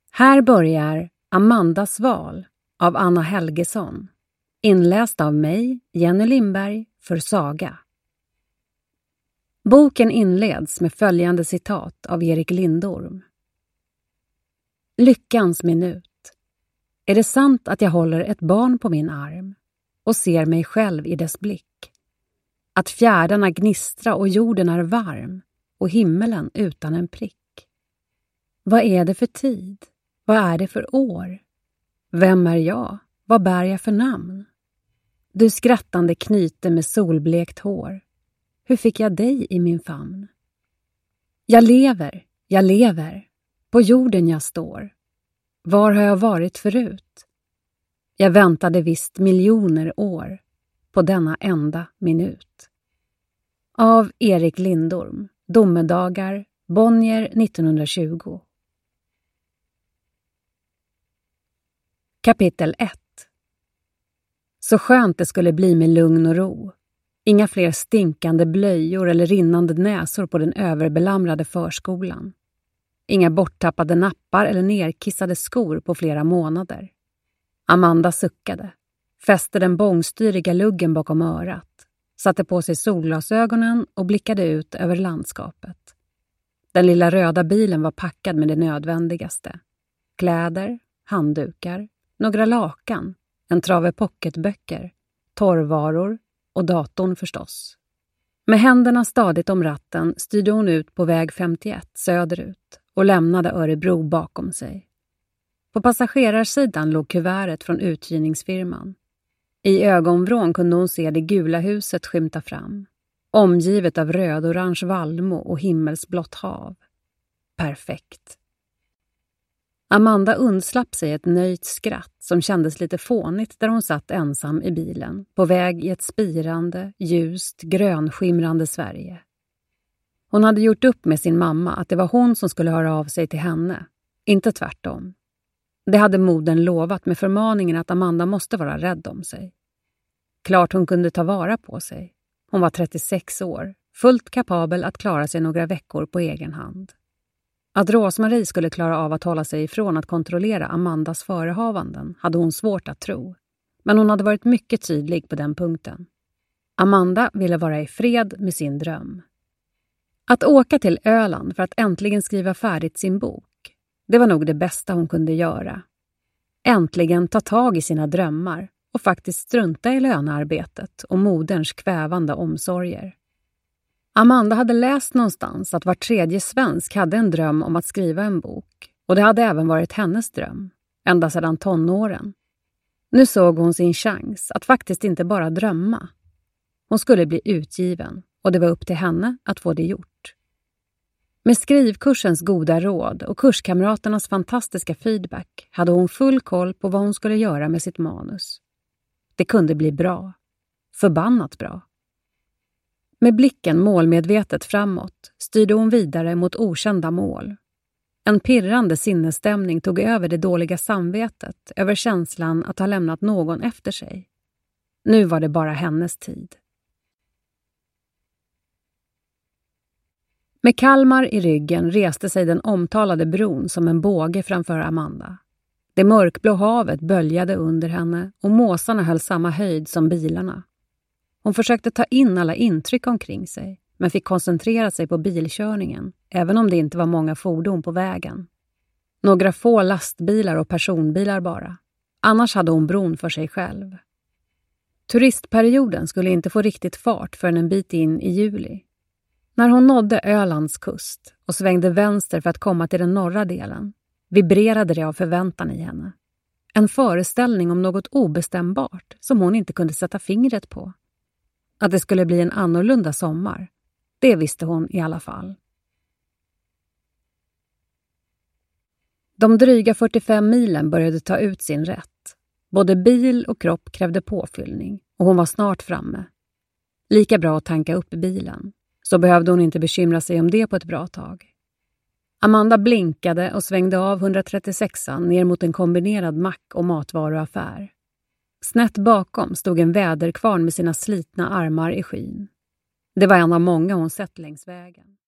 Här börjar Amandas val av Anna Helgesson, inläst av mig, Jenny Lindberg, för Saga. Boken inleds med följande citat av Erik Lindorm. Lyckans minut. Är det sant att jag håller ett barn på min arm och ser mig själv i dess blick? Att fjärdarna gnistra och jorden är varm och himmelen utan en prick? Vad är det för tid? Vad är det för år? Vem är jag? Vad bär jag för namn? Du skrattande knyte med solblekt hår. Hur fick jag dig i min famn? Jag lever. På jorden jag står. Var har jag varit förut? Jag väntade visst miljoner år på denna enda minut. Av Erik Lindorm, Domedagar, Bonnier 1920. Kapitel 1. Så skönt det skulle bli med lugn och ro. Inga fler stinkande blöjor eller rinnande näsor på den överbelamrade förskolan. Inga borttappade nappar eller nerkissade skor på flera månader. Amanda suckade, fäste den bångstyriga luggen bakom örat, satte på sig solglasögonen och blickade ut över landskapet. Den lilla röda bilen var packad med det nödvändigaste. Kläder, handdukar, några lakan, en trave pocketböcker, torrvaror och datorn förstås. Med händerna stadigt om ratten styrde hon ut på väg 51 söderut och lämnade Örebro bakom sig. På passagerarsidan låg kuvertet från uthyrningsfirman. I ögonvrån kunde hon se det gula huset skymta fram, omgivet av röd-orange vallmo och himmelsblått hav. Perfekt. Amanda undslapp sig ett nöjt skratt som kändes lite fånigt där hon satt ensam i bilen, på väg i ett spirande, ljust, grönskimrande Sverige. Hon hade gjort upp med sin mamma att det var hon som skulle höra av sig till henne, inte tvärtom. Det hade modern lovat med förmaningen att Amanda måste vara rädd om sig. Klart hon kunde ta vara på sig. Hon var 36 år, fullt kapabel att klara sig några veckor på egen hand. Att Rosmarie skulle klara av att hålla sig ifrån att kontrollera Amandas förehavanden hade hon svårt att tro. Men hon hade varit mycket tydlig på den punkten. Amanda ville vara i fred med sin dröm. Att åka till Öland för att äntligen skriva färdigt sin bok, det var nog det bästa hon kunde göra. Äntligen ta tag i sina drömmar och faktiskt strunta i lönearbetet och moderns kvävande omsorger. Amanda hade läst någonstans att var tredje svensk hade en dröm om att skriva en bok, och det hade även varit hennes dröm, ända sedan tonåren. Nu såg hon sin chans att faktiskt inte bara drömma. Hon skulle bli utgiven, och det var upp till henne att få det gjort. Med skrivkursens goda råd och kurskamraternas fantastiska feedback hade hon full koll på vad hon skulle göra med sitt manus. Det kunde bli bra. Förbannat bra. Med blicken målmedvetet framåt styrde hon vidare mot okända mål. En pirrande sinnesstämning tog över det dåliga samvetet över känslan att ha lämnat någon efter sig. Nu var det bara hennes tid. Med Kalmar i ryggen reste sig den omtalade bron som en båge framför Amanda. Det mörkblå havet böljade under henne och måsarna höll samma höjd som bilarna. Hon försökte ta in alla intryck omkring sig, men fick koncentrera sig på bilkörningen, även om det inte var många fordon på vägen. Några få lastbilar och personbilar bara. Annars hade hon bron för sig själv. Turistperioden skulle inte få riktigt fart förrän en bit in i juli. När hon nådde Ölands kust och svängde vänster för att komma till den norra delen, vibrerade det av förväntan i henne. En föreställning om något obestämbart som hon inte kunde sätta fingret på. Att det skulle bli en annorlunda sommar, det visste hon i alla fall. De dryga 45 milen började ta ut sin rätt. Både bil och kropp krävde påfyllning och hon var snart framme. Lika bra att tanka upp bilen, så behövde hon inte bekymra sig om det på ett bra tag. Amanda blinkade och svängde av 136an ner mot en kombinerad mack- och matvaruaffär. Snett bakom stod en väderkvarn med sina slitna armar i skyn. Det var en av många hon sett längs vägen.